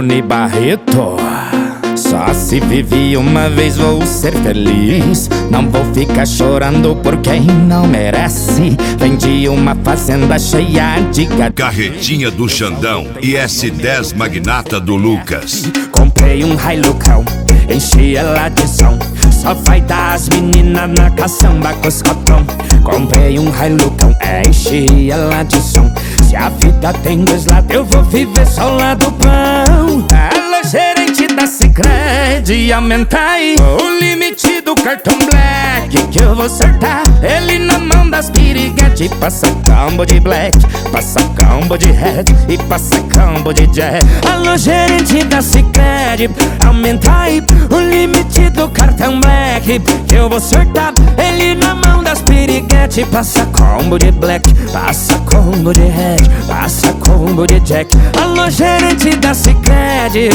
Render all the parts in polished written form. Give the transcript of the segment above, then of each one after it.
Rony Barreto. Só se vive uma vez, vou ser feliz. Não vou ficar chorando por quem não merece. Vendi uma fazenda cheia de Carretinha do Xandão e S10 Magnata do Lucas. Comprei um Hilucão, enchi ela de som. Só vai dar as meninas na caçamba com os cotão. Comprei um Hilucão, enchi ela de som. Se a vida tem dois lados, eu vou viver só o lado pão. Alô, gerente da Sicredi, aumenta aí o limite do cartão Black, que eu vou acertar ele na mão das piriguete. Passa combo de Black, passa combo de Red e passa combo de Jack. Alô, gerente da Sicredi, aumenta aí o limite do cartão Black, que eu vou acertar ele na mão das piriguete. Passa combo de Black, passa combo de Red, passa combo de Jack. Alô, gerente da Sicredi,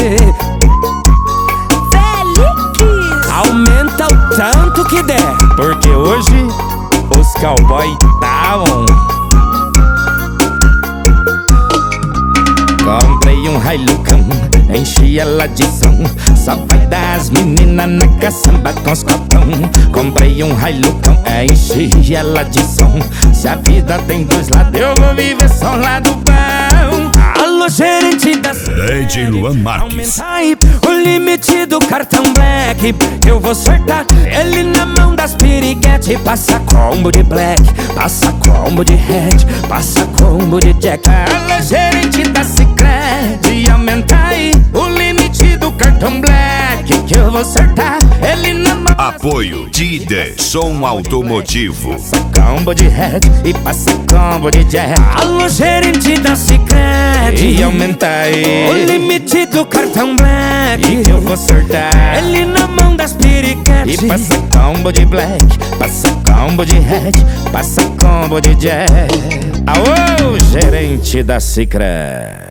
aumenta o tanto que der, porque hoje os cowboy tá on. Comprei um Hilucão, enchi ela de som. Só vai dar as meninas na caçamba com os copão. Comprei um Hilucão, enchi ela de som. Se a vida tem dois lados, eu vou viver só o lado bom. Alô, gerente da DJ Luan Marques. aumenta aí o limite do cartão Black, eu vou acertar ele na mão das piriguete. Passa combo de Black, passa combo de Red, passa combo de Jack. Alô, gerente da Sicredi, aumenta aí o limite do cartão Black, que eu vou acertar ele na mão. Apoio Tide Som Automotivo. Passa combo de Red e passa combo de Jack. Alô, gerente da Sicredi, aumenta aí o limite do cartão Black, que eu vou acertar ele na mão das piriguete. E passa combo de Black, passa combo de Red, passa combo de Jack. Aô, gerente da Sicredi.